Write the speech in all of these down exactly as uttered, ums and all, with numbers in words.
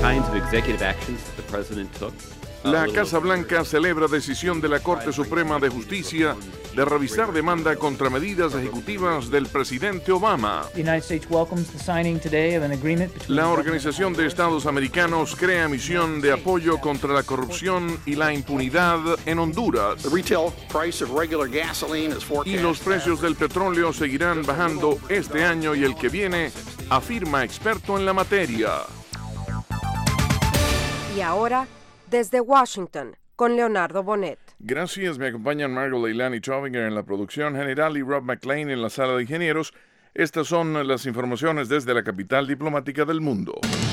kinds of executive actions that the president took. La Casa Blanca celebra decisión de la Corte Suprema de Justicia de revisar demanda contra medidas ejecutivas del presidente Obama. La Organización de Estados Americanos crea misión de apoyo contra la corrupción y la impunidad en Honduras. Y los precios del petróleo seguirán bajando este año y el que viene, afirma experto en la materia. Y ahora, desde Washington, con Leonardo Bonet. Gracias, me acompañan Margot Leilani Chovinger en la producción general y Rob McLean en la sala de ingenieros. Estas son las informaciones desde la capital diplomática del mundo.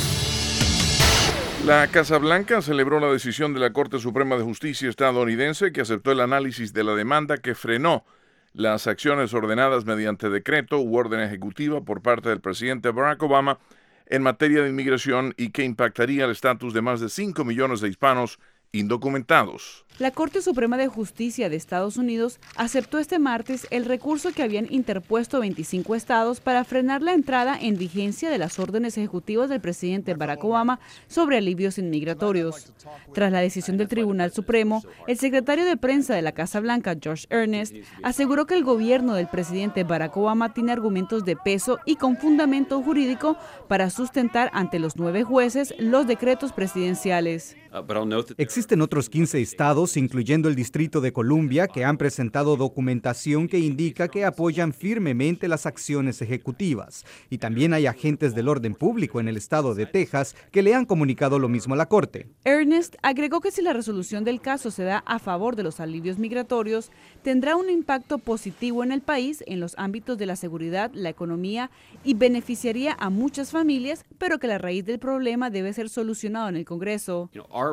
La Casa Blanca celebró la decisión de la Corte Suprema de Justicia estadounidense que aceptó el análisis de la demanda que frenó las acciones ordenadas mediante decreto u orden ejecutiva por parte del presidente Barack Obama en materia de inmigración y que impactaría el estatus de más de cinco millones de hispanos indocumentados. La Corte Suprema de Justicia de Estados Unidos aceptó este martes el recurso que habían interpuesto veinticinco estados para frenar la entrada en vigencia de las órdenes ejecutivas del presidente Barack Obama sobre alivios inmigratorios. Tras la decisión del Tribunal Supremo, el secretario de prensa de la Casa Blanca, Josh Earnest, aseguró que el gobierno del presidente Barack Obama tiene argumentos de peso y con fundamento jurídico para sustentar ante los nueve jueces los decretos presidenciales. Existen otros quince estados, incluyendo el Distrito de Columbia, que han presentado documentación que indica que apoyan firmemente las acciones ejecutivas. Y también hay agentes del orden público en el estado de Texas que le han comunicado lo mismo a la Corte. Ernest agregó que si la resolución del caso se da a favor de los alivios migratorios, tendrá un impacto positivo en el país en los ámbitos de la seguridad, la economía y beneficiaría a muchas familias, pero que la raíz del problema debe ser solucionado en el Congreso.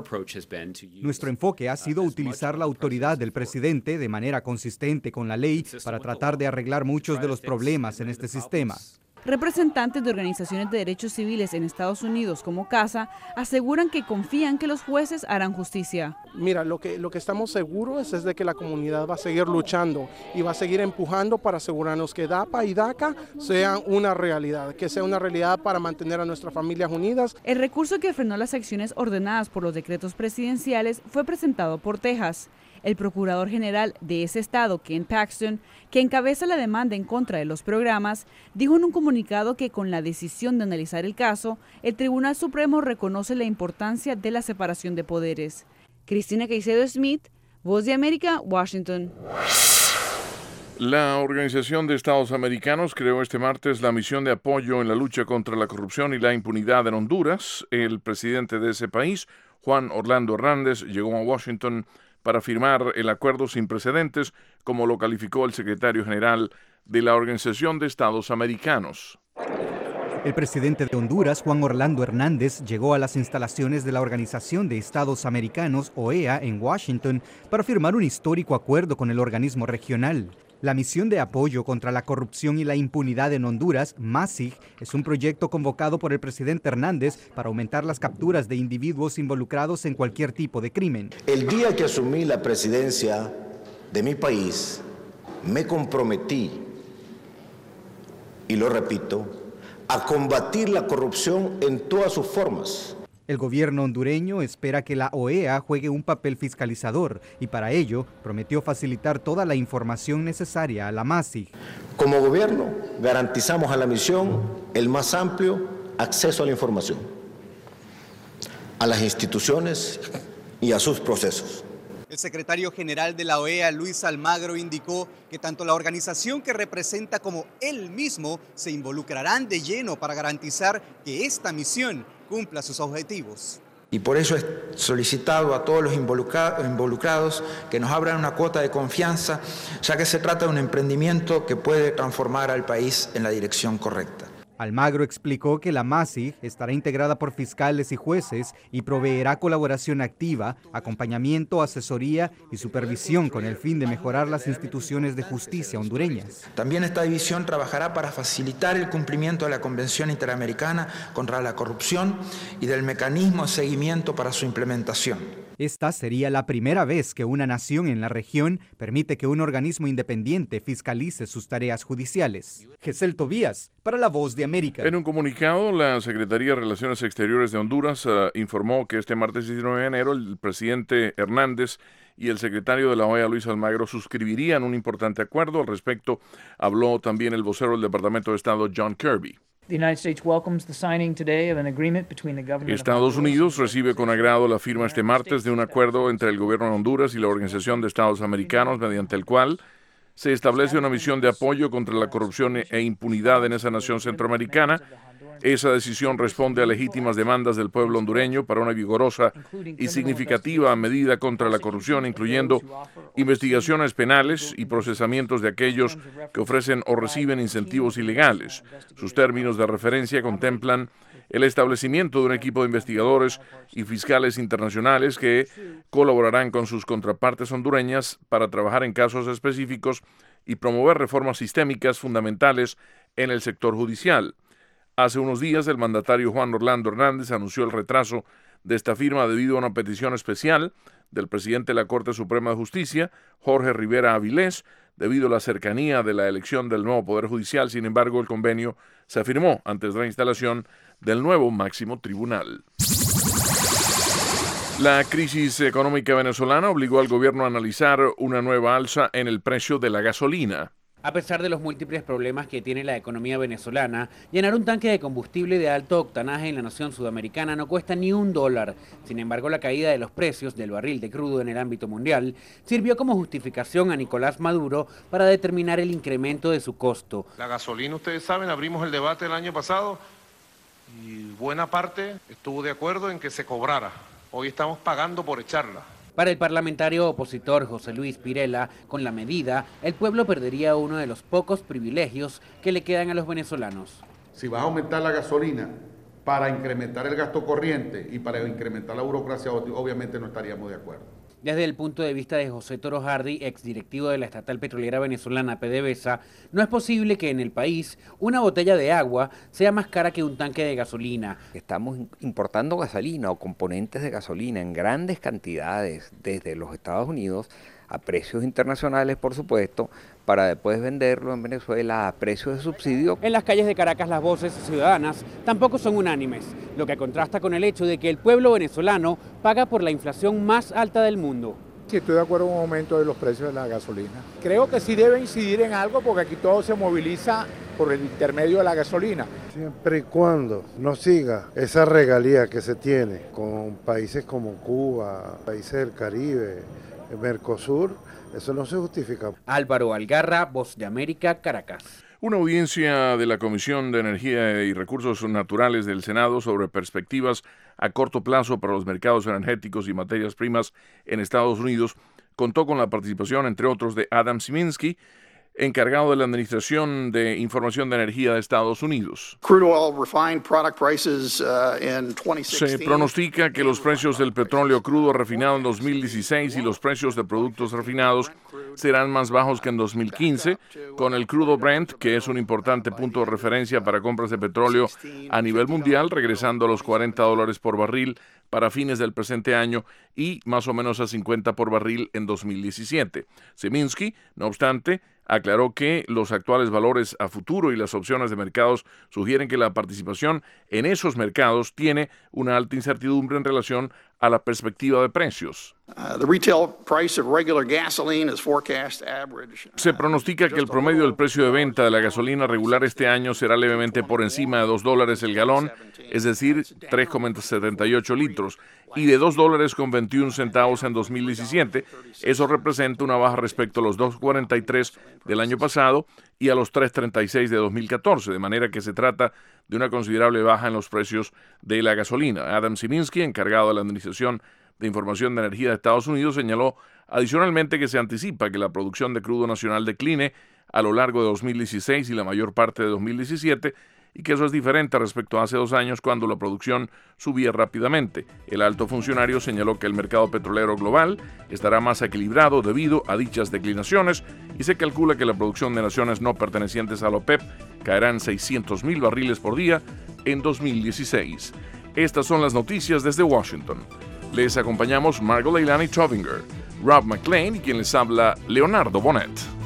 Nuestro enfoque ha sido utilizar la autoridad del presidente de manera consistente con la ley para tratar de arreglar muchos de los problemas en este sistema. Representantes de organizaciones de derechos civiles en Estados Unidos como CASA aseguran que confían que los jueces harán justicia. Mira, lo que, lo que estamos seguros es de que la comunidad va a seguir luchando y va a seguir empujando para asegurarnos que DAPA y DACA sean una realidad, que sea una realidad para mantener a nuestras familias unidas. El recurso que frenó las acciones ordenadas por los decretos presidenciales fue presentado por Texas. El procurador general de ese estado, Ken Paxton, que encabeza la demanda en contra de los programas, dijo en un comunicado que con la decisión de analizar el caso, el Tribunal Supremo reconoce la importancia de la separación de poderes. Cristina Caicedo Smith, Voz de América, Washington. La Organización de Estados Americanos creó este martes la misión de apoyo en la lucha contra la corrupción y la impunidad en Honduras. El presidente de ese país, Juan Orlando Hernández, llegó a Washington para firmar el acuerdo sin precedentes, como lo calificó el secretario general de la Organización de Estados Americanos. El presidente de Honduras, Juan Orlando Hernández, llegó a las instalaciones de la Organización de Estados Americanos, O E A, en Washington, para firmar un histórico acuerdo con el organismo regional. La misión de apoyo contra la corrupción y la impunidad en Honduras, MASIG, es un proyecto convocado por el presidente Hernández para aumentar las capturas de individuos involucrados en cualquier tipo de crimen. El día que asumí la presidencia de mi país, me comprometí, y lo repito, a combatir la corrupción en todas sus formas. El gobierno hondureño espera que la O E A juegue un papel fiscalizador y para ello prometió facilitar toda la información necesaria a la MASIG. Como gobierno garantizamos a la misión el más amplio acceso a la información, a las instituciones y a sus procesos. El secretario general de la O E A, Luis Almagro, indicó que tanto la organización que representa como él mismo se involucrarán de lleno para garantizar que esta misión cumpla sus objetivos. Y por eso he solicitado a todos los involucrados que nos abran una cuota de confianza, ya que se trata de un emprendimiento que puede transformar al país en la dirección correcta. Almagro explicó que la MASIG estará integrada por fiscales y jueces y proveerá colaboración activa, acompañamiento, asesoría y supervisión con el fin de mejorar las instituciones de justicia hondureñas. También esta división trabajará para facilitar el cumplimiento de la Convención Interamericana contra la Corrupción y del mecanismo de seguimiento para su implementación. Esta sería la primera vez que una nación en la región permite que un organismo independiente fiscalice sus tareas judiciales. Gesell Tobías, para La Voz de América. En un comunicado, la Secretaría de Relaciones Exteriores de Honduras uh, informó que este martes diecinueve de enero el presidente Hernández y el secretario de la O E A, Luis Almagro, suscribirían un importante acuerdo. Al respecto, habló también el vocero del Departamento de Estado, John Kirby. Estados Unidos recibe con agrado la firma este martes de un acuerdo entre el gobierno de Honduras y la Organización de Estados Americanos, mediante el cual se establece una misión de apoyo contra la corrupción e impunidad en esa nación centroamericana. Esa decisión responde a legítimas demandas del pueblo hondureño para una vigorosa y significativa medida contra la corrupción, incluyendo investigaciones penales y procesamientos de aquellos que ofrecen o reciben incentivos ilegales. Sus términos de referencia contemplan el establecimiento de un equipo de investigadores y fiscales internacionales que colaborarán con sus contrapartes hondureñas para trabajar en casos específicos y promover reformas sistémicas fundamentales en el sector judicial. Hace unos días, el mandatario Juan Orlando Hernández anunció el retraso de esta firma debido a una petición especial del presidente de la Corte Suprema de Justicia, Jorge Rivera Avilés, debido a la cercanía de la elección del nuevo Poder Judicial. Sin embargo, el convenio se firmó antes de la instalación del nuevo máximo tribunal. La crisis económica venezolana obligó al gobierno a analizar una nueva alza en el precio de la gasolina. A pesar de los múltiples problemas que tiene la economía venezolana, llenar un tanque de combustible de alto octanaje en la nación sudamericana no cuesta ni un dólar. Sin embargo, la caída de los precios del barril de crudo en el ámbito mundial sirvió como justificación a Nicolás Maduro para determinar el incremento de su costo. La gasolina, ustedes saben, abrimos el debate el año pasado y buena parte estuvo de acuerdo en que se cobrara. Hoy estamos pagando por echarla. Para el parlamentario opositor José Luis Pirela, con la medida, el pueblo perdería uno de los pocos privilegios que le quedan a los venezolanos. Si vas a aumentar la gasolina para incrementar el gasto corriente y para incrementar la burocracia, obviamente no estaríamos de acuerdo. Desde el punto de vista de José Toro Hardy, exdirectivo de la estatal petrolera venezolana PDVSA, no es posible que en el país una botella de agua sea más cara que un tanque de gasolina. Estamos importando gasolina o componentes de gasolina en grandes cantidades desde los Estados Unidos a precios internacionales, por supuesto, para después venderlo en Venezuela a precios de subsidio. En las calles de Caracas las voces ciudadanas tampoco son unánimes, lo que contrasta con el hecho de que el pueblo venezolano paga por la inflación más alta del mundo. Sí, estoy de acuerdo con un aumento de los precios de la gasolina. Creo que sí debe incidir en algo porque aquí todo se moviliza por el intermedio de la gasolina. Siempre y cuando no siga esa regalía que se tiene con países como Cuba, países del Caribe, Mercosur, eso no se justifica. Álvaro Algarra, Voz de América, Caracas. Una audiencia de la Comisión de Energía y Recursos Naturales del Senado sobre perspectivas a corto plazo para los mercados energéticos y materias primas en Estados Unidos contó con la participación, entre otros, de Adam Szyminski, encargado de la Administración de Información de Energía de Estados Unidos. Se pronostica que los precios del petróleo crudo refinado en dos mil dieciséis y los precios de productos refinados serán más bajos que en dos mil quince, con el crudo Brent, que es un importante punto de referencia para compras de petróleo a nivel mundial, regresando a los cuarenta dólares por barril para fines del presente año y más o menos a cincuenta por barril en dos mil diecisiete. Szyminski, no obstante, aclaró que los actuales valores a futuro y las opciones de mercados sugieren que la participación en esos mercados tiene una alta incertidumbre en relación a la perspectiva de precios. Se pronostica que el promedio del precio de venta de la gasolina regular este año será levemente por encima de dos dólares el galón, es decir, tres coma setenta y ocho litros, y de dos dólares con veintiún centavos en dos mil diecisiete. Eso representa una baja respecto a los dos cuarenta y tres del año pasado y a los tres treinta y seis de dos mil catorce, de manera que se trata de una considerable baja en los precios de la gasolina. Adam Szyminski, encargado de la Administración de Información de Energía de Estados Unidos, señaló adicionalmente que se anticipa que la producción de crudo nacional decline a lo largo de dos mil dieciséis y la mayor parte de dos mil diecisiete, y que eso es diferente respecto a hace dos años cuando la producción subía rápidamente. El alto funcionario señaló que el mercado petrolero global estará más equilibrado debido a dichas declinaciones y se calcula que la producción de naciones no pertenecientes a la OPEP caerá en seiscientos mil barriles por día en dos mil dieciséis. Estas son las noticias desde Washington. Les acompañamos Margot Leilani Trovinger, Rob McLean y quien les habla, Leonardo Bonet.